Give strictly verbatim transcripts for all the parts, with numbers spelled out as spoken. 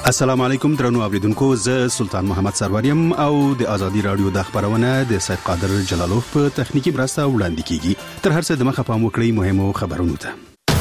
السلام علیکم درنو اوریدونکو، زه سلطان محمد سروریم او د ازادي رادیو د خبرونه د سید قادر جلالوف په تخنیکی برسته وړاندې کیږي. تر هر څه د مخه پام وکړئ مهمو خبرونو ته.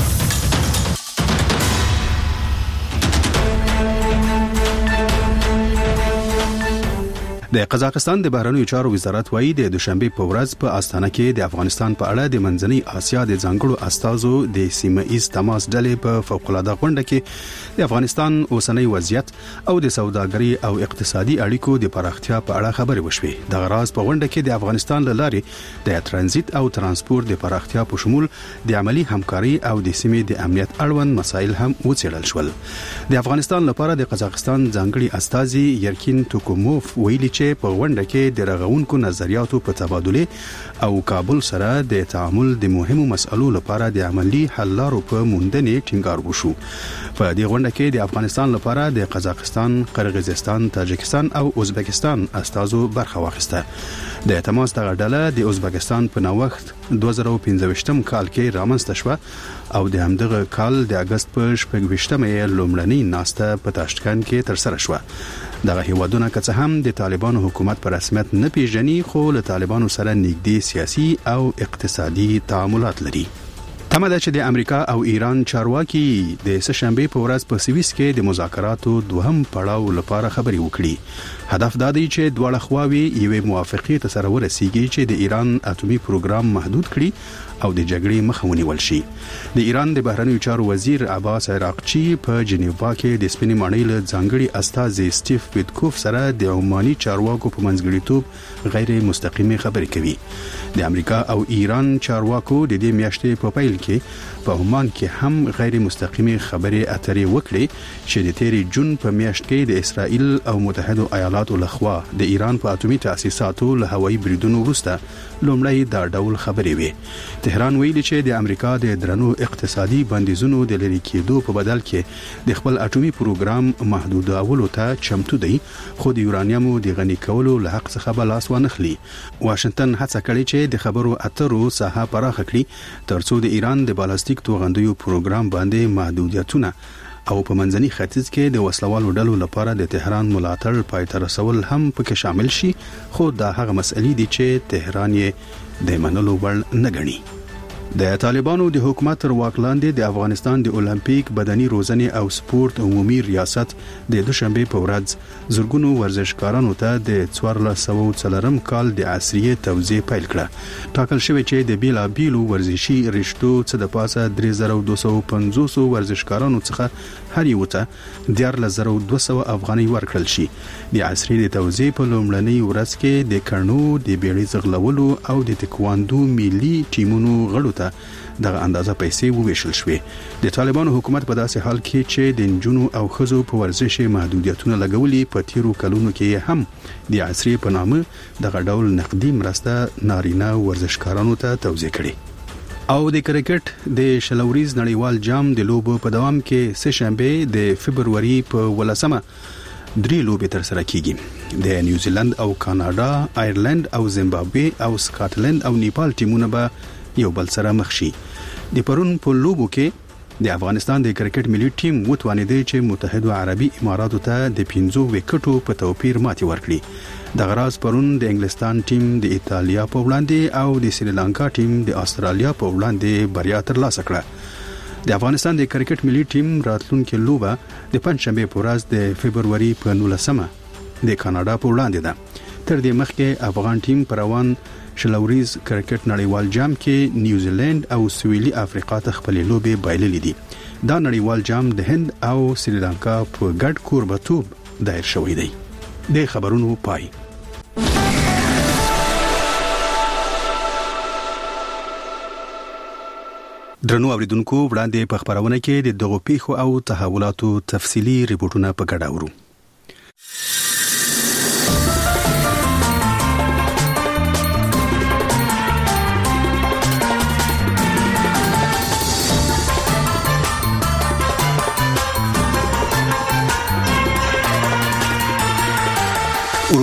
د قزاقستان د بهرنیو چارو وزارت وايي د دوشنبه په ورځ په استانه کې د افغانستان په اړه د منځنۍ اسیا د ځانګړو استازو د سیمه ایز تماس ډلې په فوق العاده غونډه کې د افغانستان اوسنۍ وضعیت او د سوداګري او اقتصادي اړیکو د پراختیا په اړه خبرې وشوې. د غراز په غونډه کې د افغانستان له لارې د ترانزیت او ترانسپورت د پراختیا په شمول د عملی همکاري او د سیمې د امنیت اړوند مسایل هم وڅېړل شول. د افغانستان لپاره د قزاقستان ځانګړي استازي یرکین توکوموف ویلي چې په غونډه کې د رغونکو نظریاتو په تبادله او کابل سره د تعامل د مهمو مسئلو لپاره د عملی حل لارو په موندنې ټینګار وشو. په دې غونډه کې د افغانستان لپاره د قزاقستان، قرغیزستان، تاجکستان او ازبکستان استازو برخه واخیسته. د تماس دغه ډله د ازبکستان په نوښت دوه زره او پنځه کال کې رامنځته شوه او د همدغه کال د اگست په شپږ یې لومړنۍ ناسته په تاشکند کې ترسره شوه. دغه هیوادونه که څه هم د طالبانو حکومت په رسمیت نه پیژني، خو له طالبانو سره نږدې سیاسي او اقتصادي تعاملات لري. تمه ده چې د امریکا او ایران چارواکي د سهشنبه په ورځ په سویس کې د مذاکراتو دوهم پړاو لپاره خبرې وکړي. هدف دا دی چې دواړه خواوې یوې موافقې ته سره ورسیږي چې د ایران اټومي پروګرام محدود کړي او د جګړې مخه ونیول شي. د ایران د بهرنیو چارو وزیر عباس عراقچي په جنیوا کې د سپینې ماڼۍ له ځانګړي استازي سټیف ویټکوف سره د عماني چارواکو په منځګړیتوب غیر مستقیمه خبرې کوي. د امریکا او ایران چارواکو د دې میاشتې په پیل کې په عمان کې هم غیر مستقیمه خبرې اترې وکړي چې د تیری جون په میاشت کې د اسرائیل او متحده ایالاتو لخوا د ایران په اټومي تاسیساتو له هوایي بریدونو وروسته لومړی دا ډول خبرې وې. تهران ویلي چې د امریکا د درنو اقتصادي بندیزونو د لري کېدو په بدل کې د خپل اټومي پروګرام محدودولو ته چمتو دی، خو د یورانیمو د غني کولو له حق څخه بلاس ونخلي. واشنگټن هڅه کړې چې د خبرو اترو ساحه پراخه کړي ترڅو د ایران د بالستیک توغندیو پروګرام باندې محدودیتونه او په منځني ختیځ کې د وسلوالو ډلو لپاره د تهران ملاتړ پای ته رسول هم پکې شامل شي، خو دا هغه مسئلې دي چې تهران یې د منلو وړ نه ګڼي. د طالبانو د حکومت تر واک لاندې د افغانستان د اولمپیک بدني روزنې او سپورت عمومي ریاست د دوشنبه په ورځ زرګونو ورزشکارانو ته د څوارلس سوه څلورم کال د عصري توزیع پیل کړه. ټاکل شوی چې د بیلا بیلو ورزشي رشتو څخه د پاسه درې زره دوه سوه پنځوس ورزشکارانو څخه هر یو ته دیارلس زره دوه سوه افغانۍ ورکړل شي. د عصري د توزیع په لومړنۍ ورځ کې د کڼو د بیړۍ ځغلولو او د تکواندو ملي ټیمونو غړو ته دغه اندازه پیسې وویشل شوې. د طالبانو حکومت په داسې حال کې چې د نجونو او ښځو په ورزش محدودیتونه لګولي، په تیرو کلونو کې هم د عصري په نامه دغه ډول نقدي مرسته نارینه ورزشکارانو ته توزیع کړي. او د کرکټ د شلوریز نړیوال جام د لوبو په دوام کې سهشنبه د فبروري په ولسمه درې لوبې تر سره کیږي. د نیوزیلند او کاناډا، آیرلند او زیمبابوے او سکاټلند او نیپال ټیمونه به یو بل سره مخ شي. د پرون په لوبو کې د افغانستان د کرکټ ملي ټیم وتوانیدي چې متحده عربي اماراتو ته د پنځو وکټو په توپیر ماتې ورکړي. د غراز پرون د انګلستان ټیم د ایتالیا په وړاندې او د سریلانکا ټیم د استرالیا په وړاندې بریا ترلاسه کړه. د افغانستان د کرکټ ملي ټیم راتلونکي لوبه د پنځشنبه په ورځ د فبروري په نولسمه د کاناډا په وړاندې ده. تر دې مخکې افغان ټیم پر روان شلوریز کرکټ نړیوال جام کې نیوزیلند او سویلي افریقا ته خپل لوبې بایللې دي. دا نړیوال جام د هند او سریلانکا په ګډ کوربتوب دایر شوی دی. د خبرونو پای. درنو اوریدونکو، وړاندې په خبرونه کې د دغو پیښو او تحولاتو تفصیلی ریپورتونه په ګډه اورو.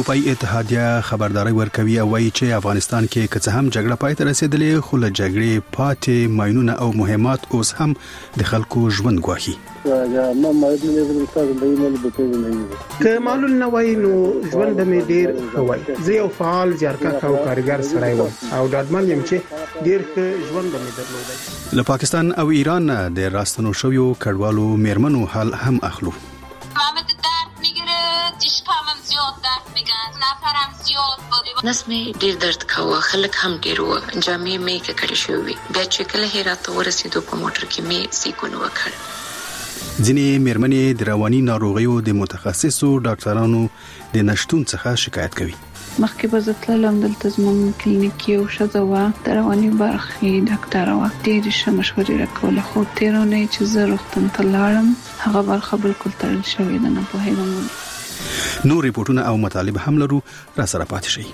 اروپאי اتحادیه خبرداري ورکوي او وايي چې افغانستان کې که څه هم جګړه پای ته رسیدلې خو له جګړې پاتې ماينونه او مهمات اوس هم د خلکو ژوند ګواهي. که معلول نه وای نو ژوند به مې ډیر ښه وای. زه یو فعال زیارکښ او کارګر سړی وم او ډاډمن یم چې ډیر ښه ژوند به مې درلودای. له پاکستان او ایران د راستنو شویو کډوالو میرمنو حال هم اخلو. نس می ډیر درد کاوه، خلک هم ډیر و، جامې می کړې شوې. بیا چې کله هرات ورسېدو په موټر کې می سیکون وکړ. ځینې میرمنې د رواني ناروغیو د متخصصو ډاکټرانو د نشټون څخه شکایت کوي. مخکې به زه تللم دلته زموږ کلینیک کې یو ښځه وه، د رواني برخې ډاکټره وه، ډېرې ښه مشورې راکولې. خو تېره اونۍ چې زه روغتون ته لاړم هغه برخه بالکل تړل شوې ده، نه پوهېږم. نور ریپورټونه او مطالب هم لرو، را سره پاتې شئ.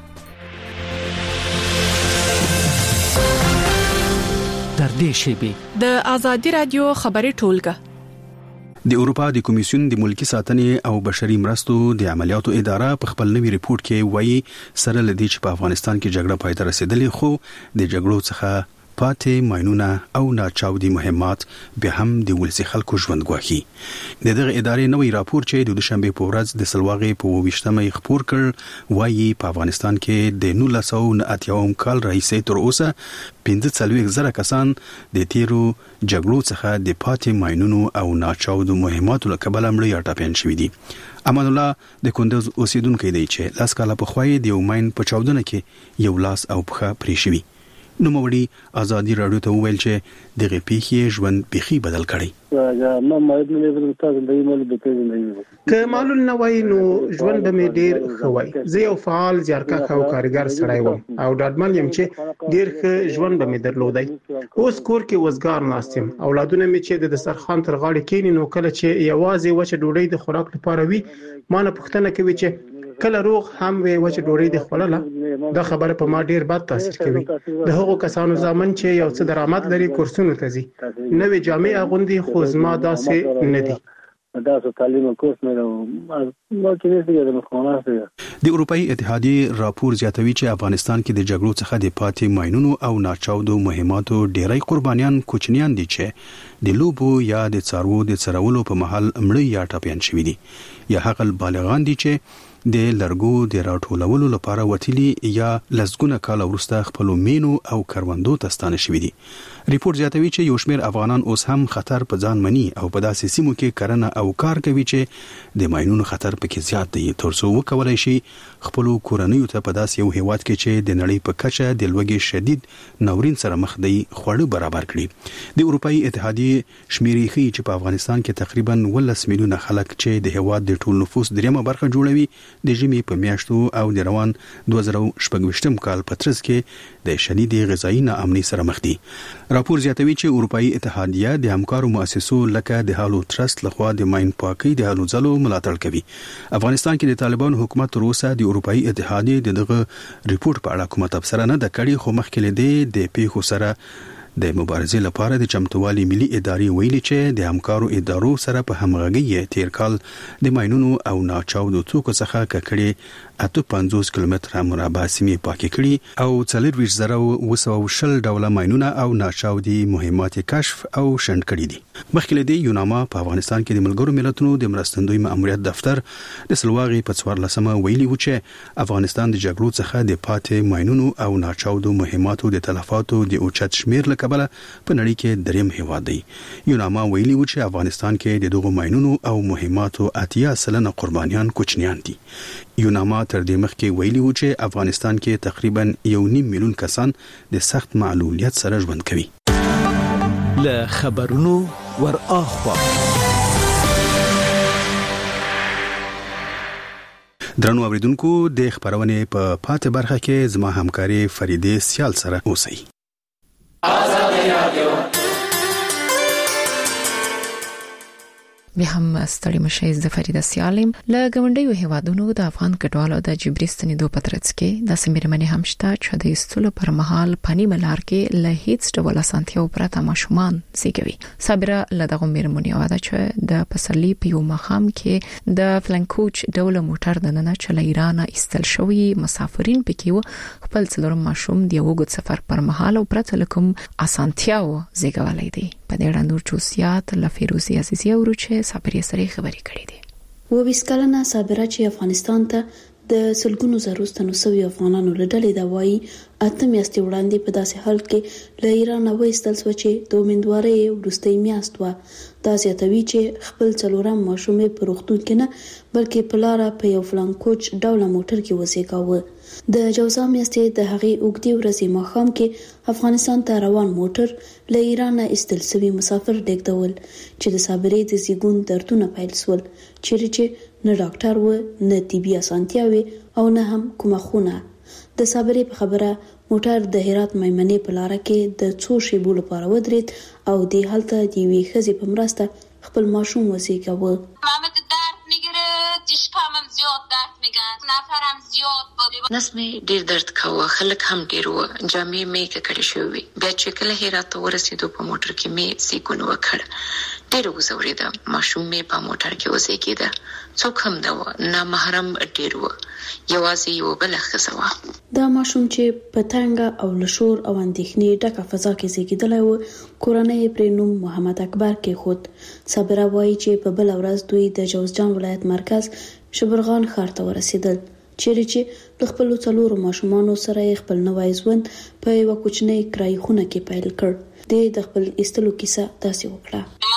در دې شیبې د آزادي رادیو خبري ټولګه د اروپا د کمیسیون د ملکی ساتنې او بشري مرستو د عملیاتو اداره په خپل نوي ریپورت کې وایي سره لدی چې په افغانستان کې جګړه پای ته رسیدلې خو د جګړو څخه پاتې ماينونه او ناچاودي مهمات به هم د ولسي خلکو ژوند ګواهي. د دغه ادارې نوې راپور چې د دوشنبه په ورځ د سلواغې په ویشتمه خبر کړ وایي په افغانستان کې د نولس سوه اتیا کال راهیسې تر اوسه پنځه څلوېښت زره کسان د تیرو جګړو څخه د پاتې ماينونو او ناچاودو مهماتو له کبله مړ یا ټاپین شوي دي. امان الله د کندوز اوسیدونکو دی چې لاس کاله په خوای د یو ماين په چاودنه کې یو لاس او پخه پرې شوی. نو موړي آزادي رادیو ته ویل چې دغه پیښې ژوند بيخي بدل کړي. که معلول نه وای نو ژوند به مې ډیر ښه وای. زه یو فعال زیارکښ او کارګر سړی وم او ډاډمن یم چې ډیر ښه ژوند به مې درلودای. اوس کور کې وزګار ناستم، اولادونه مې چې د دسترخوان تر غاړې کېني نو کله چې یوازې وچه ډوډۍ د خوراک لپاره وي ما نه پوښتنه کوي چې کله روغ هم وي وچه ډوډۍ د خوړله. دا خبره په ما ډیر بد تاثیر کوي. د هغو کسانو ځامن چې یو څه درآمد لري کورسونو ته ځي، نوې جامې اغوندي، خو زما داسې نه دي. د اروپאי اتحادیه راپور زیاتوي چې افغانستان کې د جګړو څخه د پاتې ماينونو او ناچاودو مهماتو ډیری قربانیان کوچنیان دي چې د لوبو یا د څارو د څرولو په محل مړ یا ټاپیان شوي دي، یا هغه بالغان دي چې د لرګو د راټولولو لپاره وتیلی یا لسګونه کال وروسته خپل مینو او کروندو ته ستانه شوي دي. ریپورت زیاتوي چې یو شمېر افغانان اوس هم خطر په ځان مني او په داسې سیمو کې کرنه او کار کوي چې د ماينونو خطر پکې زیات دی، ترڅو وکولای شي خپل کورنیو ته په داسې یو هیواد کې چې د نړۍ په کچه د لوږې شدید ناورین سره مخ دی خواړه برابر کړي. د اروپאי اتحادیه شمیرې ښیي چې په افغانستان کې تقریبا ولس میلیونه خلک چې د هیواد د ټول نفوس دریمه برخه جوړوي د ژمي په میاشتو او د روان دوه زره شپږ کال په ترڅ کې د شدید غذایی ناامنۍ سره مخ دي. راپور زیاتوي چې اروپאי اتحادیه د همکارو مؤسسو لکه د هالو ټرست لخوا د ماين پاکي د هالو ځلو ملاتړ کوي. افغانستان کې د طالبانو حکومت تر اوسه د اروپאי اتحادیه دغه ریپورت په اړه کومه تبصره نه ده کړې، خو مخکې له دې د پیښو سره د مبارزې لپاره د چمتووالي ملي ادارې ویلي چې د همکارو ادارو سره په همغږي تیر کال د ماينونو او ناچاودو توکو څخه ککړې اته پنځوس کیلومتره مربع سیمې پاکې کړي او څلور ویشت زره اوه سوه شل ډوله ماينونه او ناچاودي مهمات کشف او شنډ کړي دي. مخکې له دې یوناما په افغانستان کې د ملګرو ملتونو د مرستندوی ماموریت دفتر د سلواغې په څوارلسمه ویلي و چې افغانستان د جګړو څخه د پاتې ماينونو او ناچاودو مهماتو د تلفاتو د اوچت شمیر لکبله په نړۍ کې دریم هیواد دی. یوناما ویلي و چې افغانستان کې د دغو ماينونو او مهماتو اتیا سلنه قربانیان کوچنیان دي. یوناما تر دې مخکې ویلي و چې افغانستان کې تقریبا یو نیم میلیون کسان د سخت معلولیت سره ژوند کوي. له خبرونو ور اخوا درنو اوریدونکو د خبرونه په پاتې برخه کې زما همکاري فریده سیال سره اوسئ. به هم ستړي مشي ز فریده سیالم له غونډیو هوادونو د افغان کډوالو د جبرستنی دوه پترڅ کې د سیمرمنې همشته چې د استلو پر مهال پنی ملار کې له هیڅ ډول اسانتیو پرته ماشومان زیږوي. صابره له دغه میرمنې واده چې د پسرلی په یو مخام کې د فلنکوچ ډول موټر د نن چې له ایران استل شوی مسافرین پکې خپل څلورم ماشوم دی وګت سفر پر مهال او پرته لکم اسانتیاو زیږولای دی. په دې اړه نور جوسیات له فیروزی عزیزی او رچه صابری سره خبرې کړې دي. و وسکلنا صابره چې افغانستان ته د سلګونو زرو ستنوسوي افغانانو لړلې دا وایي اته میاشتې وړاندې په داسې حال کې له ایران وایستل سو چې د امیدوارۍ وروستۍ میاشت و. دا زیاتوي چې خپل څلورم ماشوم په روغتون کې نه بلکې په لار په یو فلانکوچ ډول موټر کې وزیږاوه. د جوزا میاشتې د هغې اوږدې ورځې ماښام کې افغانستان ته روان موټر له ایران استل سوي مسافر ډېګدول چې د صابرې د زیګون دردونه پیل سول چیرې چې نه ډاکټر و نه طبي اسانتیاوي او نه هم کومه خونه. د صابرې په خبره موټر د هرات میمنې په لار کې د څو شیبو لپاره ودرید او د هلته د یوې ښځې په مرسته خپل ماشوم وزیږاوه. محمد درد میگیره، چشمم زیاد درد میگن، نفرم زیاد بود. نس می ډیر درد کاوه، خلک هم ډیر و، جامې می کړې شوې. بیا چې کله هرات ته ورسېدو په موټر کې می سیګون وکړ. ډیر وزوریدم، ماشوم می په موټر کې وزیږیده. څوک هم نه نه محرم ډیر و، یوازې یو بل ښځه. دا ماشوم چې په تنګه او لشور او اندېښنې ډکه فضا کې زیږیدلی و کورنۍ پرې نوم محمد اکبر کې خود. صابره وایي چې په بل ورځ دوی د جوزجان ولایت مرکز شبرغان ښار ته ورسېدل چیرې چې د خپلو څلورو ماشومانو سره خپل نوی ژوند په یوه کوچنۍ کرایي خونه کې پیل کړ. د د خپل ایستلو کیسه داسې وکړه.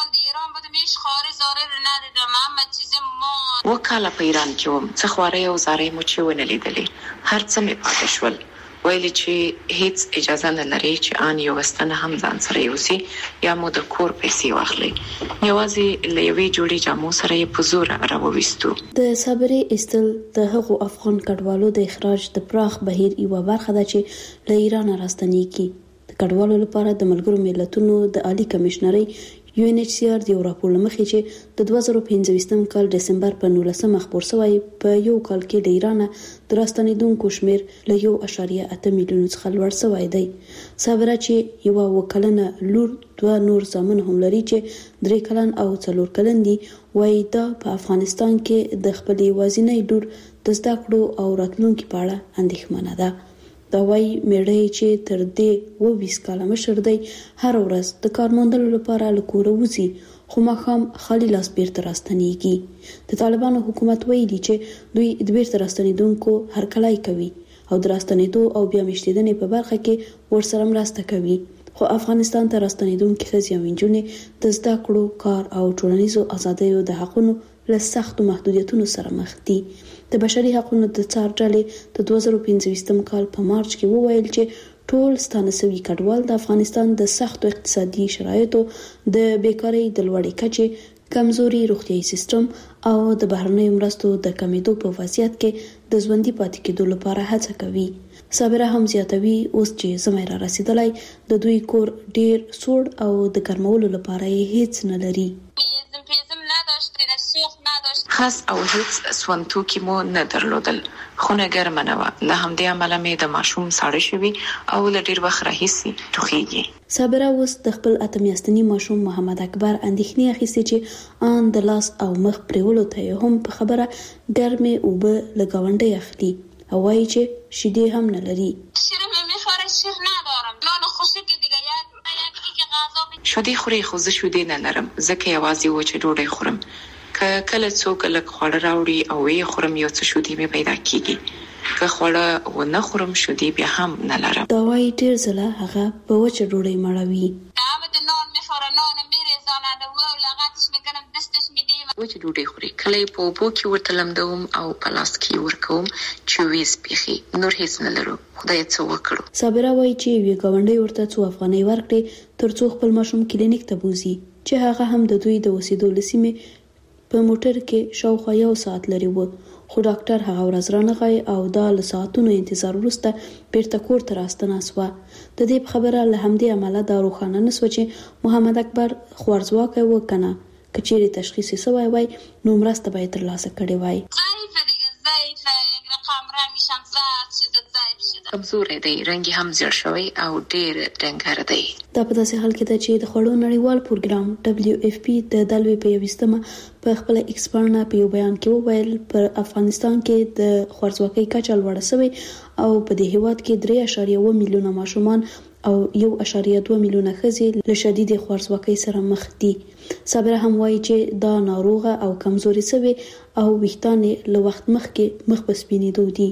وکاله په ایران کې وم، څه خوارې او زارې مو چې ونه لیدلې، هر څه مې پاتې شول. ویلي چې هیڅ اجازه نه لري چې آن یو وستنه هم ځان سره یوسي یا مو د کور پیسې واخلي. یوازې له یوې جوړې جامو سره یې په زور راوویستو. د صابرې ایستل د هغو افغان کډوالو د اخراج د پراخ بهیر یوه برخه ده چې له ایران راستنیږي. د کډوالو لپاره د ملګرو ملتونو د عالی کمشنرۍ یو ان ایچ سی آر د یو راپور لمخې چې د دوه زره پنځه کال دسمبر په نولسمه خپور شوی په یو کال کې د ایران د راستنیدونکو شمیر له یو اعشاریه اته میلیون څخه لوړ شوی دی. صابره چې یو وکلنه لور دوه نور زامن هم لري چې درې کلن او څلور کلن دي، وایي دا په افغانستان کې د خپلې یوازینۍ لور د زده کړو او راتلونکي په اړه اندېښمنه ده. دا وایي میړه چې تر دې اوویس کاله مشر دی هر ورځ د کار موندلو لپاره له کوره وځي خو ماښام خالي لاس بیرته راستنیږي. د طالبانو حکومت ویلي چې دوی د بیرته راستنیدونکو هرکلی کوي او د راستنیدو او بیا میشتېدنې په برخه کې ورسره مرسته کوي. خو افغانستان ته راستنیدونکي ښځې او نجونې د زده کړو، کار او ټولنیزو ازادیو د حقونو له سختو محدودیتونو سره مخ دي. د بشري حقونو د څار ډلې د دوه زره پنځه کال په مارچ کې وویل چې ټول ستانه شوي کډوال د افغانستان د سختو اقتصادي شرایطو، د بیکارۍ د لوړې کچې، کمزوري روغتیايي سیستم او د بهرنیو مرستو د کمیدو په وضعیت کې د ژوندي پاتې کېدو لپاره هڅه کوي. صابره هم زیاتوي اوس چې زمای را رسیدلی د دوی کور ډیر سوړ او د ګرمولو لپاره یې هیڅ نه لري. خاص او هیڅ سونتوکي مو نه درلودل، خونه ګرمه نه وه. له همدې امله مې د ماشوم ساړه شوي او له ډیر وخت راهیسې ټوخیږي. صابره اوس د خپل اته میاشتني ماشوم محمد اکبر اندېښنې اخیستې چې ان د لاس او مخ پریولو ته هم په خبره ګرمې اوبه له ګاونډۍ اخلي او وایي چې شیدې هم نه لري. شیدې خوري خو زه شیدې نه لرم ځکه یوازې وچه ډوډۍ خورم. که کله څوک لږ خواړه راوړي او یې خورم یو څه شیدې مې پیدا کیږي، که خواړه ونه خورم شیدې بیا هم نه لرم. دا وایي ډېر ځله هغه په وچه ډوډۍ مړوي. وچه ډوډۍ خوري، کله یې په اوبو کې ورته لمدوم او په لاس کې ورکوم چې ویز پیخي، نور هیڅ نه لرو. خدای څه وکړو. صابره وایي چې یوې ګاونډۍ ورته څو افغانۍ ورکړې تر څو خپل ماشوم کلینیک ته بوزي چې هغه هم د دوی د اوسېدو له سیمې په موټر کې شاوخوا یو ساعت لري و. خو ډاکټر هغه ورځ رانغی او دا له ساعتونو انتظار وروسته بیرته کور ته راستنه سوه. د دې په خبره له همدې عمله دا روښانه نه سوه چې محمد اکبر خوارځواکی و که نه. کچېری تشخیص سوی وای نو مرسته به ترلاسه کړي وای. کمزورې دی، رنګ هم زیړ شوی او ډېر ډنګر دی. دا په داسې حال کې ده چې د خوړو نړیوال پروګرام دبليو اف پی د دلوي په یوستمه په خپل ایکسپرنا په یو بیان کې وویل پر افغانستان کې د خوارځواکۍ کچه لوړه شوې او په دې هیواد کې درې اعشاریه اووه میلیونه ماشومان او یو اعشاریه دوه میلیونه ښځې له شدید خوارځواکۍ سره مخ دي. صابره هم وایي چې دا ناروغه او کمزوري شوی او وختان له وخت مخکې مخ په سپینېدو دي.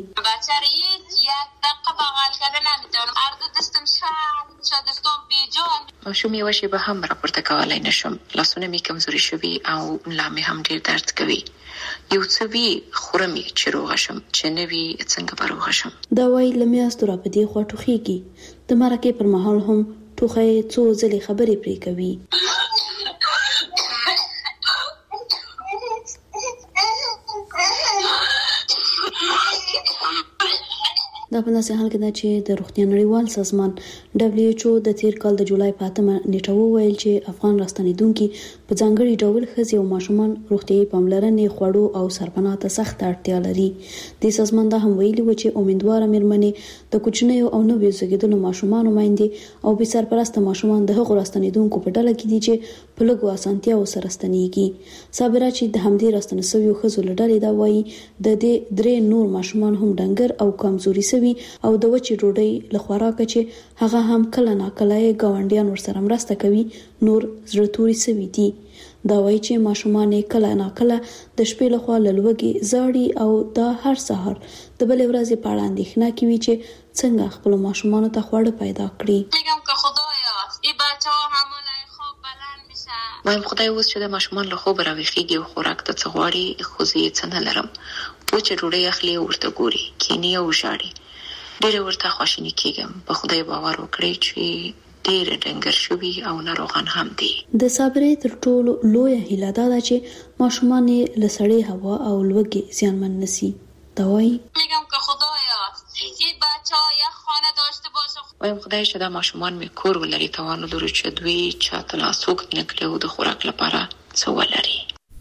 ماشوم یو شی به هم راپورته کولای نشم، لاسونه می کمزوري شوي او ملا مې هم ډیر درد کوي. یو څه وی خورم چې روغ شم، چې نوی څنګه به روغ شم. دا وایي لمیاستو را په دې خوا ټوخیږي. د مرکه پر مهال هم ټوخی څو ځلې خبرې پرې کوي. دا په داسې حال کې ده چې د روغتیا نړیوال سازمان دبليو ایچ او د تیر کال د جولای په اتمه نیټه وویل چې افغان راستنیدونکو په ځانګړي ډول ښځې او ماشومان روغتیايي پاملرنې، خوړو او سرپناه ته سخت اړتیا لري. د سازمان دا هم ویلي و چې امیدواره مېرمنې د کوچنیو او نویو زیږیدلو ماشومانو میندې او بې سرپرسته ماشومان د هغو راستنیدونکو په ډله کې دي چې په لږو اسانتیاو سره ستنېږي. صابره چې د همدې راستنه شویو ښځو له ډلې دا وایي د دې درې نور ماشومان هم ډنګر او کمزوري شوي او د وچې ډوډۍ له خوراکه چې هغه هم کله ناکله یې ګاونډیان ورسره مرسته کوي نور زړه توري شوي دي. دا وایي چې ماشومان کله ناکله د شپې لخوا له لوږې زاړي او دا هر سهار د بلې ورځې په اړه اندېښنه کوي چې څنګه خپل ماشومانو ته خواړه پیدا کړي. وایم خدای اوس چې د ماشومان له خوبه راویښیږي او خوراک ته څه غواړي، خو زه یې څه نه لرم. وچې ډوډۍ اخلي او ورته ګوري، کیني او ژاړي. ډېر ورته خواشینی کېږم. په خدای باور وکړئ چې ډېر ډنګر شوي او ناروغان هم دي. د صابرې تر ټولو لویه هیله دا ده چې ماشومان له سړې هوا او لوږې زیانمن نشي. دا وایي وایم خدای چې دا ماشومان مې کور ولري، توان ولري چې دوی چاته لاسوک نه کړي او د خوراک لپاره څه ولري.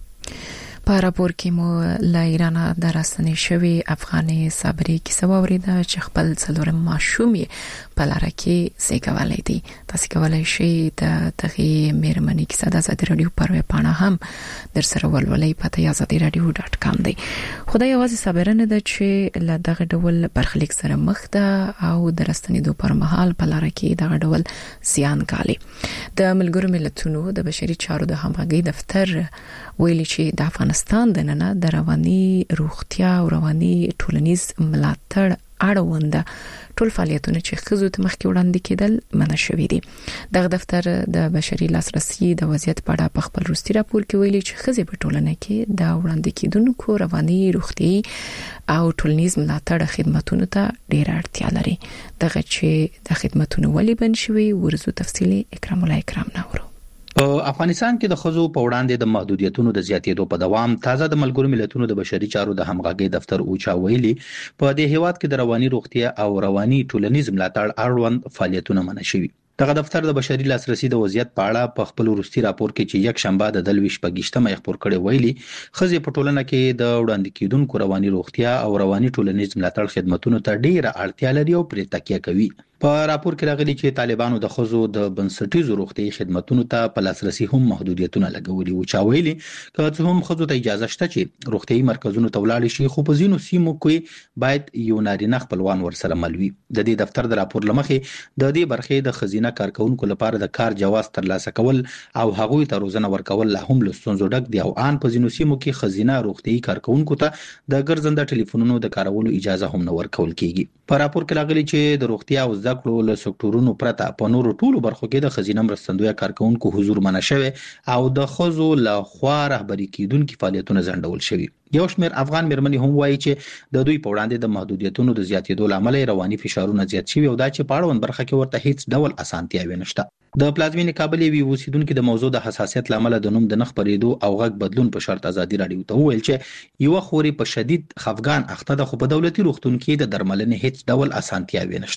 په راپور کې مو له ایران د راستنې شوی افغانې صابرې کیسه واوریده چې خپل څلورم ماشوم په لاره کې زیږولی دی. تاسو کولای شئ د دغه مېرمنې کیسه د ازادي رادیو پر ویب پاڼه هم در سره ولولئ، پته ازادي رادیو ډاټ کام دی. خدای یوازې صابره نه ده چې له دغه ډول برخلیک سره مخ ده او د راستنېدو پر مهال په لاره کې دغه ډول زیان ګالي. د ملګرو ملتونو د بشري چارو د همغږي دفتر ویلي چې د افغانستان د نن د رواني روغتیا او رواني ټولنیز ملاتړ اړوند ټول فعالیتونه چې خزو ته مخکې وړاندې کېدل منع شوي دي. دغه دفتر د بشري لاسرسي د وضعیت په اړه په خپل وروستي راپور کې ویلي چې خزې په ټولنه کې د وړاندې کېدونکو رواني روغتي او ټولنیز ملاتړ خدماتونو ته ډېر اړتیا لري. دغه چې د خدماتونو ولې بند شوي ورزو تفصیلی اکرام الله اکرام نورو. په افغانستان کې د خزو په وړاندې د محدودیتونو د زیاتېدو په دوام تازه د ملګرو ملتونو د بشري چارو د همغږي دفتر اوچا ویلي په دې هیواد کې د رواني روغتیا او رواني ټولنیز ملاتړ اړوند فعالیتونه منع شوي. دغه دفتر د بشري لاسرسي د وضعیت په اړه په خپل وروستي راپور کې چې یک شنبه د دلويش پګشتمه خبر کړي ویلي خزې په ټولنه کې د وړاندې کېدونکو رواني روغتیا او رواني ټولنیز ملاتړ خدماتونو ته ډیره اړتیا لري او پرې تکیه کوي. په راپور کې راغلي چې طالبانو د خزو د بنسټیزو روغتي خدماتونو ته په لاسرسي هم محدودیتونه لګولي او چا ویلي که څه هم خزو ته اجازه شته چې روغتي مرکزونو ته ولاړ شي، خو په ځینو سیمو کې باید یو نارینه خپلوان ورسره ملوي. د دې دفتر د راپور لمخې د دې برخې د خزینه کارکونکو لپاره د کار جواز ترلاسه کول او هغوی ته روزنه ورکول لا هم له ستونزو ډک دي او ان په ځینو سیمو کې خزینه روغتي کارکونکو ته د ګرځنده ټلیفونونو د کارولو اجازه هم نه ورکول کیږي. په راپور کې راغلي چې د روغتیا او زده کړو له سکتورونو پرته په نورو ټولو برخو کې د خزینه مرستندوی کارکونکو حضور منع شوی او د خزو له خوا رهبري کیدونکو فعالیتونه ځنډول شوی. یو شمېر افغان مېرمنې هم وایي چې د دوی په وړاندې د محدودیتونو د زیاتېدو لامل رواني فشارونه زیات شوي او دا چې په اړوند برخه کې ورته هیڅ ډول اسانتیاوې نشته. د پلازمینې کابل وی اوسیدونکو د موضوع د حساسیت لامل د نوم د نخ پرېدو او غږ بدلون په شرط ازادي رادیو ته ویل چې یو خوري په شدید خفګان اخته ده خو په دولتي روغتون کې د درملنې هیڅ ډول اسانتیاوې نشته.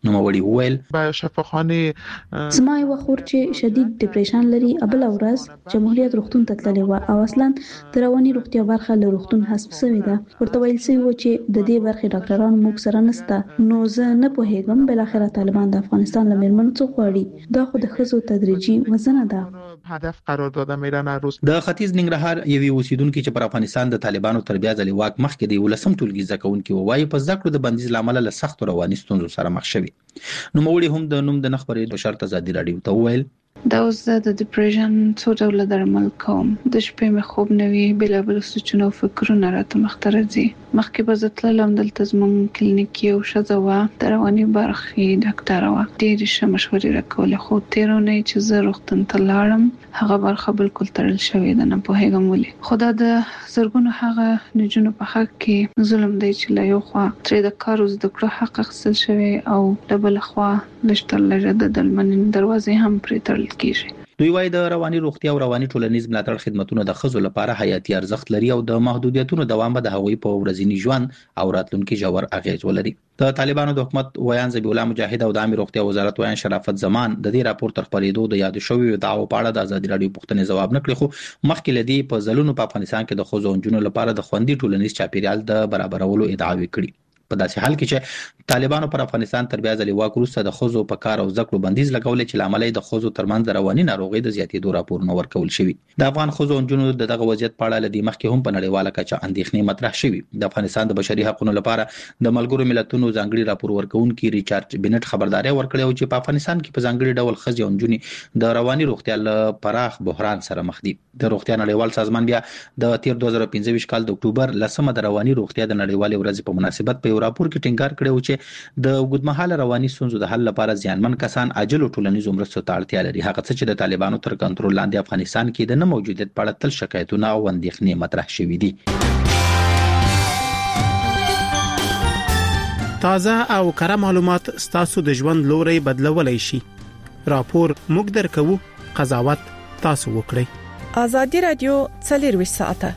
نو موري ویل با شفاخانه زما یو خور چې شدید ډیپریشن لري ابل اورز جمهوریت روغتون ته تللی و او اصلا درواني روغتیا برخه له روغتون حساب شوی ده ورته ویل شوی و چې د دې برخې ډاکټران موږ سره نشته نو زه نه پوهیږم بل اخر طالبان د افغانستان له میرمنو څخه غواړي دا خو د خزو تدریجي وزنه ده هدف قرار داده میرن روز د ختیځ ننګرهار یوې اوسیدونکو چې پر افغانستان د طالبانو تر بیا ځلې واک مخکې دی ولسم ټولګي زکونکو وایي په ځکړو د بندیز لامل له سخت رواني ستونزو سره مخ شوي نو موړي هم د نوم د نخبرې د شرط ازادي راډیو ته ویل دا اوس د ډیپریشن څو ډول درمل کوم د شپې مې خوب نه وي بل بل سوچونه او فکرونه راته مخته راځي مخکې به زه تللم دلته زموږ کلینیک یو ښځه وه د رواني برخې ډاکټره وه ډېرې ښه مشورې راکولې خو تېره اونۍ چې زه روغتون ته لاړم هغه برخه بالکل تړل شوې ده نه پوهېږم ولې خو دا د زرګونو هغه نجونو په حق کې ظلم دی چې له یو خوا ترې د کار زده کړو حق اخیستل شوی او له بله خوا لږ تر لږه د درملنې دروازې هم پرې تړل کیږي دوی وايي د رواني روغتیا او رواني ټولنیز ملاتړ خدماتونه د خزو لپاره حیاتي ارزښت لري او د محدودیتونو دوام به د هغوی په ورځني ژوند او راتلونکي ژور اغیز ولري د طالبانو د حکومت ویان ذبیح الله مجاهد او د عامه روغتیا وزارت ویان شرافت زمان د دې راپور تر خبرېدو د یاد شوی دعوو په اړه د ازادي راډیو پوښتنې ځواب نه کړی خو مخکې لدی په ځلونو په افغانستان کې د خزو او جنونو لپاره د خوندي ټولنیز چاپیریال د برابرولو ادعاوې کړي په داسې حال کې چې طالبانو پر افغانستان تر بیا ځلې واک وروسته د خزو په کار او ذکر بندیز لګولې چې لامل د خزو ترمنځ د رواني ناروغي د زیاتېدو راپورونه ورکول شوی د افغان خزو او جنونو دغه وضعیت په اړه لدی مخکې هم په نړیواله کچه اندېښنې مطرح شوی د افغانستان د بشري حقوقو لپاره د ملګرو ملتونو ځانګړي راپور ورکونکي ریچارډ بنټ خبرداري ورکړې او چې په افغانستان کې په ځانګړي ډول خزي او جنونو د رواني روغتیا له پراخ بحران سره مخ دي د روغتیا نړیوال سازمان بیا د تیر دوه زره پنځه کال د اکتوبر لسمه د رواني روغتیا د نړیوالې ورځې په مناسبت په یو راپور کې ټینګار کړو چې د اوږدمهاله رواني ستونزو د حل لپاره ځانمن کسان عاجل او ټولنیز مرستو ته اړتیا لري هغه څه چې د طالبانو تر کنټرول لاندې افغانستان کې د نه موجودیت په اړه تل شکایتونه او اندېښنې مطرح شوې دي تازه او کره معلومات ستاسو د ژوند لوري بدلولای شي راپور موږ درکو قضاوت تاسو وکړئ ازادي رادیو څلور ساعته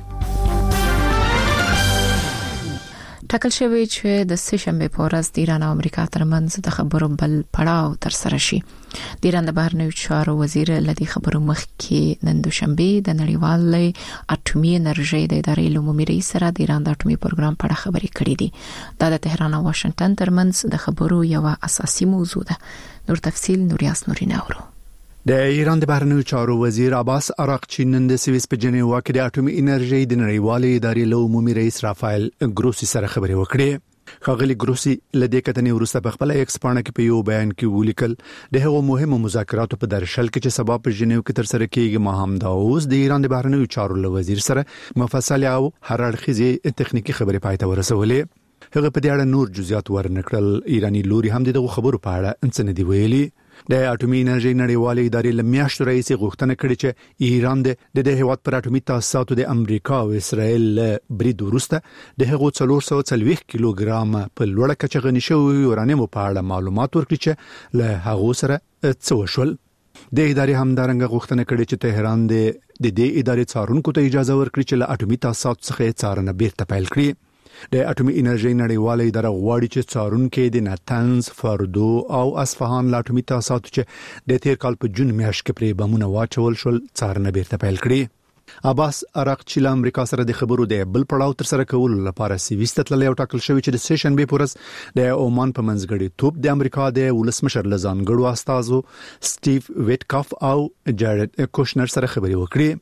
ټاکل شوی چې د سه شنبه په ورځ د ایران او امریکا ترمنځ د خبرو بل پړاو تر سره شي د ایران د بهرنیو چارو وزیر لدی خبرو مخکې نن دوشنبه د نړیوالې اټومي انرژي د ادارې عمومي رئیس سره د ایران د اټومي پروګرام په اړه خبرې کړې دي دا د تهران او واشنگټن ترمنځ د خبرو یو اساسي موضوع ده نور تفصيل نوریاس نورینه اورو د ایران د بهرنیو چارو وزیر عباس اراغچی نن د سویس په جنیوا کې د اټومي انرژي د نړیوالې ادارې له عمومي رئیس رافایل ګروسی سره خبرې وکړې خاغلی ګروسی لدې کتنې وروسته په خپل ایکس پاڼه کې په یو بیان کې ولیکل د هغو مهمو مذاکراتو په درشل کې چې سبا په جنیوا کې تر سره کېږي ما هم دا اوس د ایران د بهرنیو چارو له وزیر سره مفصل او هر اړخیزه تخنیکی خبرې پای ته ورسولې هغه په دې اړه نور جزئیات ورنکړل ایرانی لوري هم دغه خبرو په اړه انڅ نه دی ویلي د اټومي انرژي نړیوالې ادارې لمیاشت رئیس غوښتنه کړې چې ایران د د هیواد پر اټومي تاسیساتو د امریکا او اسرائیل برید ورسته د هغو څلور سوه څلوېښت کیلوګرام په لوړه کچه غني شوی یورانیم په اړه معلومات ورکړي چې له هغو سره څه وشول د ادارې همدارنګه غوښتنه کړې چې تهران د دې ادارې څارونکو ته اجازه ورکړي چې له اټومي تاسیساتو څخه څارنه بیرته پیل کړي د اټومي انرژي نړیوالې اداره غواړي چې څارونکو د ناتنز فردو او اصفهان لا اټومي تاسیسات چې د تیر کال په جون میاشت کې پرې بمونه واچول شول څارنه بیرته پیل کړي عباس اراغچی له امریکا سره د خبرو د بل پړاو تر سره کول لپاره سویس ته تللی او ټاکل شوی چې د سه شنبه په ورځ د عمان په منځګړي توپ د امریکا د ولسمشر لزانګړو استازو سټیو ویټکاف او جارډ کوشنر سره خبرې وکړي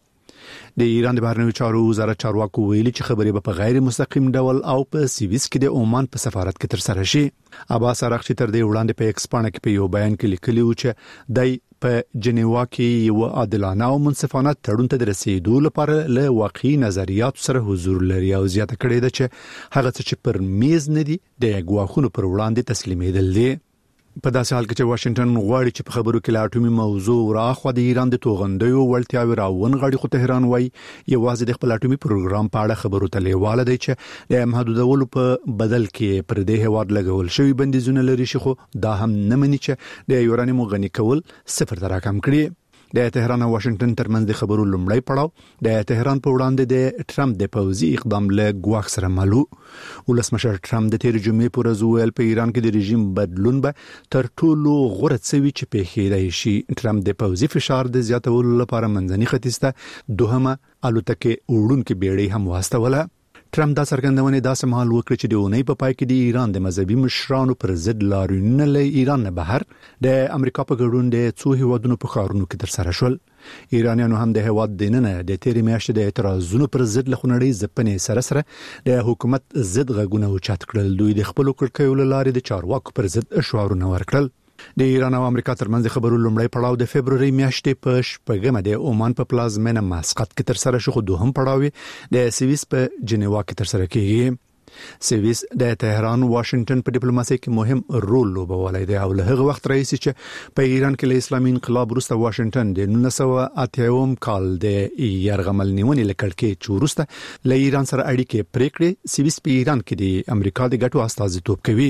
د ایران د بهرنیو چارو وزارت چارواکو ویلي چې خبرې به په غیر مستقیم ډول او په سویس کې د عمان په سفارت کې تر سره شي عباس اراغچی تر دې وړاندې په ایکس پاڼه کې په یو بیان کې لیکلی و چې دای په جنیوا کې یو عادلانه او منصفانه تړون ته رسیدو لپاره له واقعي نظریات سره حضور لري او زیاته کړې ده چې هغه څه چې پر میز نه دي د غواخونو پر وړاندې تسلیمېدل دي په داسې حال کې چې واشنگټن غواړي چې په خبرو کې لا اټومي موضوع راخوا د ایران د توغندیو ولټیاوي راون غړي خو تهران وای یوازې د خپل اټومي پروګرام په اړه خبرو ته لیواله دی چې د محدودولو په بدل کې پر دې هواد لګول شوی بندیزونه لري شي خو دا هم نه مني چې د یورانیم غني کول صفر ته راکم کړي د تهران او واشنگټن ترمنځ د خبرو لومړی پړاو د تهران په وړاندې د ټرمپ د پوځي اقدام له ګواښ سره مالو. ولسمشر ټرمپ د تیر جمعې پر ورځ ویل په ایران کې د رژیم بدلون به تر ټولو غوره څه وي چې پیښیدای شي. ټرمپ د پوځي فشار د زیاتولو لپاره منځني ختیځ ته دوهمه الوتکه وړونکې بیړۍ هم واستوله. ټرمپ دا څرګندونه داسې مهال وکړه چې د اونۍ په پای کې د ایران د مذهبي مشرانو پر ضد لاریونونه له ایران نه بهر د امریکا په ګډون د څو هیوادونو په ښارونو کې ترسره شول. ایرانیانو هم د هیواد دننه د تیرې میاشتې د اعتراضونو پر ضد له خنړۍ ځپنې سره سره د حکومت ضد غږونه اوچت کړل. دوی د خپل کړکېو له لارې د چارواکو پر ضد شعارونه ورکړل. د ایران او امریکا ترمنځ خبرو لومړی پړاو د فبرवरी میاشتې په شپږمه د عمان په پلازمینه مسقط کې ترسره شو، خو دوهم پړاو د سویس په جنیوا کې ترسره کیږي. سویس د تهران واشنگټن په ډیپلوماسي کې مهم رول لوبولی دی او له هغه وخت راهیسې چې په ایران کې له اسلامي انقلاب وروسته واشنگټن د نولس سوه اتیا کال د یرغمل نیونې له کړکۍ وروسته له ایران سره اړیکې پرې کړې. سویس په ایران کې د امریکا د ګټو استازیتوب کوي.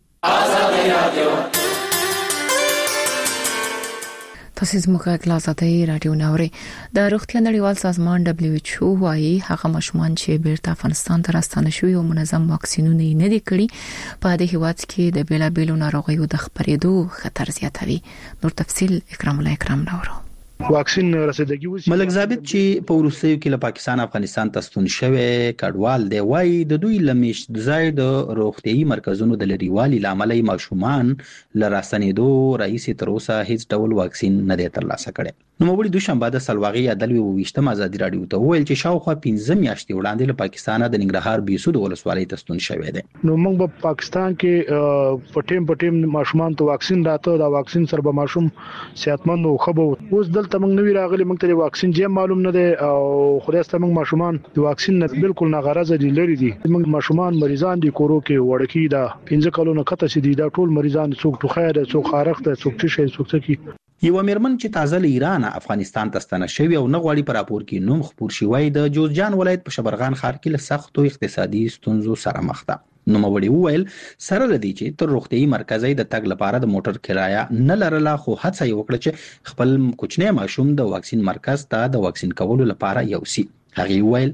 تاسو زموږ غلازاتي رادیو نوري د روغتیا نړیوال سازمان دبليو ایچ او وايي هغه ماشومان چې بیرته افغانستان ته راستانه شوي او منظم واکسینونه نه دي کړی په دې هیواد کې د بیلابیلو ناروغیو د خپرېدو خطر زیاتوي. نور تفصيل اکرام الله اکرام نورو. واکسین رسیدګي وسی ملک ثابت چې په روسیې کې له پاکستان افغانستان ته ستون شوی کډوال دی وایي د دوی لمیش ځای د روغتيایي مرکزونو د لريوالي لامل ماشومان لراستنېدو رئیس تر اوسه هیڅ ډول واکسین نه دی ترلاسه کړی. نو مبړي دوشنبه د سلواغي عدالت وویشتم ازادي رادیو ته ویل چې شاوخوا پنځه میاشتې وړاندې له پاکستان د ننګرهار بیسود ولسوالۍ ته ستون شوی دی. نو موږ په پاکستان کې پټیم پټیم ماشومان ته واکسین راته دا واکسین سره به ماشوم صحتمند او خبو اوس دلته موږ نوی راغلي موږ ته واکسین جې معلوم نه دی او خدای ستاسو موږ ماشومان د واکسین نه بالکل نه غرض دي لري دي. موږ ماشومان مریضان دي کورو کې وړکی دا پنځه کلونو کته سي دي دا ټول مریضان څوک ټوخه ده څوک خارخ ده څوک تشه څوک څکی. یو میرمن چې تازه له ایران افغانستان ته ستنه شوی او نه غواړي پر راپور کې نوم خبر شوی د جوزجان ولایت په شبرغان ښار کې له سختو اقتصادي ستونزو سره مخ ده. نو موري وویل سره لدی چې تر روغتيایي مرکزي د تګ لپاره د موټر کرایه نه لرله خو هڅه یې وکړه چې خپل کوچنی ماشوم د واکسین مرکز ته د واکسین کولو لپاره یوسي. هغه ویل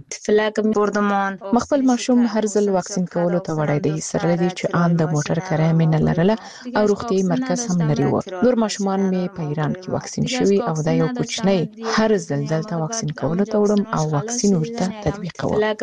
مخفل ماشوم هر ځل واکسین کولو ته وړای دی سره دي چې آن د موټر کرایه مې نه لرله او روغتيایي مرکز هم لري و. نور ماشومان مې په ایران کې واکسین شوي او دا یو کوچنی هر ځل دلته واکسین کولو ته وړم او واکسین ورته تطبیق کوم. دا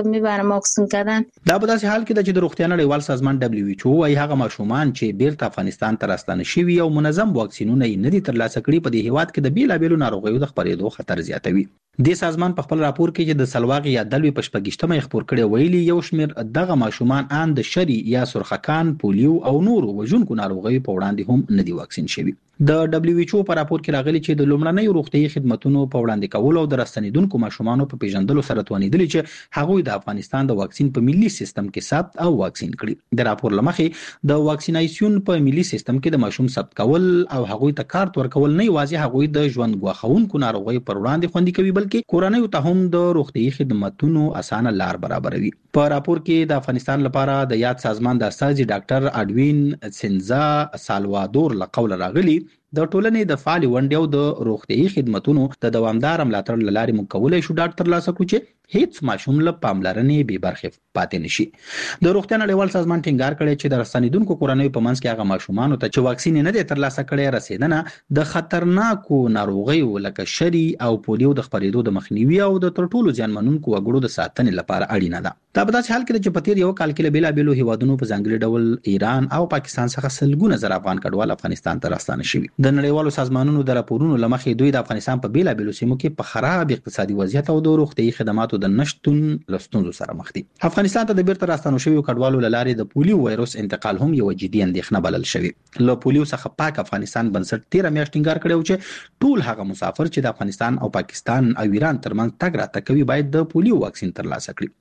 په داسې حال کې د چې د روغتیا نړیوال سازمان دبليو ایچ او وايي هغه ماشومان چې بیرته افغانستان ته راستانه شوي او منظم واکسینونه نه دي ترلاسه کړي په دې هیواد کې د بیلابیلو ناروغیو د خپرېدو خطر زیاتوي. د سازمان په خپل راپور کې چې د سلواغي عدالت په شپږشتمه خبر کړي ویلي یو شمیر دغه ماشومان ان د شری یا سرخکان پولیو او نورو وژونکو ناروغیو په وړاندې هم نه دي واکسین شوي. د دبليو ایچ او په راپور کې راغلي چې د لومړنۍ روغتيایي خدماتو په وړاندې کولو او د راستنیدونکو ماشومانو په پیژندلو سره توانیدل چې هغوی د افغانستان د واکسین په ملي سیستم کې ثبت او واکسین کړي. د راپور لمخې د واکسیناسیون په ملي سیستم کې د ماشوم ثبت کول او هغوی ته کارت ورکول نه یوازې هغوی د ژوند غواخونکو ناروغیو پر وړاندې خوندي کوي بلکې کورنۍ ته هم د روغتيایي خدماتو اسانه لار برابروي. په راپور کې د افغانستان لپاره د یاد سازمان د استاذ ډاکټر اډوین سنزا سالوادور لقول راغلي د ټولنې د فعال ونډې او د روغتيایي خدماتو د دوامدار ملاتړ لارې مونږ کولای شو ډاکټر لاسه کو چې هیڅ ماشوم له پاملرنې بې برخې پاتې نشي. د روغتیا نړیوال سازمان ټینګار کړی چې د رسنیدونکو کورنۍ په منځ کې هغه ماشومان ته چې واکسین نه دي ترلاسه کړي رسیدنه د خطرناکو ناروغیو لکه شری او پولیو د خپرېدو د مخنیوي او د تر ټولو ځانمنونکو وګړو د ساتنې لپاره اړینه ده. دا په داسې حال کې چې په تیر یو کال کې بلا بیلو هیوادونو په ځانګړي ډول ایران او پاکستان څخه سلګونه زر افغان کډوال افغانستان ته راستانه شوي. د نړیوالو سازمانونو د راپورونو لمخې دوی د افغانستان په بلا بیلو سیمو کې په خراب اقتصادي وضعیت او د روغتيایي خدماتو د نشټون لستونزو سره مخ دي. افغانستان ته د بیرته راستانو شویو کډوالو لارې د پولیو وایروس انتقال هم یو جدي اندېښنه بلل شوی. له پولیو څخه پاک افغانستان بنسټ تیر میاشت ټینګار کړو چې ټول هغه مسافر چې د افغانستان او پاکستان او ایران ترمنځ تګ راتګ کوي باید د پولیو واکسین ترلاسه کړي.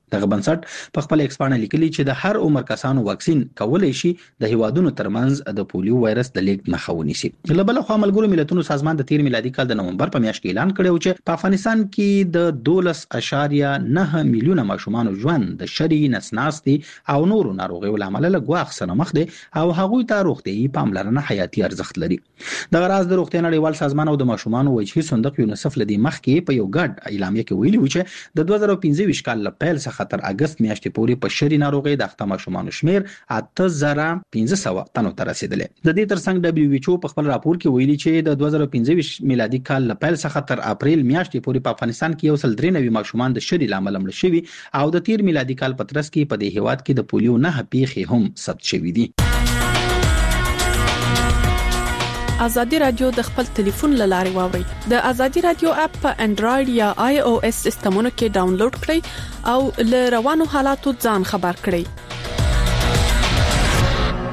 دغه بنسټ په خپل ایکسپانه لیکلي چې د هر عمر کسانو واکسین کولای شي د هیوادونو ترمنځ د پولیو وایرس د لیږد مخه ونیسي. لبل خو ملګرو ملتونو سازمان د تیر میلادي کال د نومبر په میاشت کې اعلان کړی چې په افغانستان کې د دولس اشاریه نه میلیونه ماشومان ژوند د شری نسناستي او نورو ناروغیو لامل له ګواښ سره مخ دي او هغوی ته روغتيایي پاملرنه حیاتي ارزښت لري. د غراز د روغتیا نړیوال سازمان او د ماشومان وجهي صندوق یونیسف لدی مخ کې په یو ګډ اعلامیه کې ویلي و چې د دوه زره پنځه کال له پیل څخه تر اگست میاشتې پورې په شری ناروغي د اخته ماشومان شمیر اته زره پنځه سوه تنو ته رسیدلی. د دې ترڅنګ دبليو ایچ او په خپل راپور کې ویلي چې د دوه زره پنځه میلادي کال له پیل څخه تر اپریل میاشتې پورې په افغانستان کې یو سل درې نوي ماشومان د شری لامل مړ شوي او د تیر میلادي کال په ترڅ کې په دې هیواد کې د پولیو نه پیښې هم ثبت شوې دي. ازادي رادیو د خپل ټلیفون لارې واوري. د ازادي رادیو اپ په انډراید یا آی او اس سیستمونو کې ډاونلوډ کړئ او له روانو حالاتو ځان خبر کړئ.